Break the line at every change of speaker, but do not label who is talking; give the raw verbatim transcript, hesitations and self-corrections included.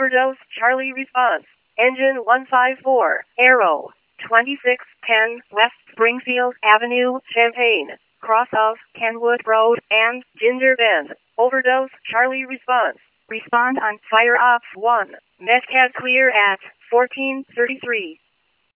Overdose Charlie response. Engine one five four, Arrow, twenty-six ten West Springfield Avenue, Champaign, cross of Kenwood Road and Ginger Bend. Overdose Charlie response. Respond on Fire Ops one. Metcad clear at fourteen thirty-three.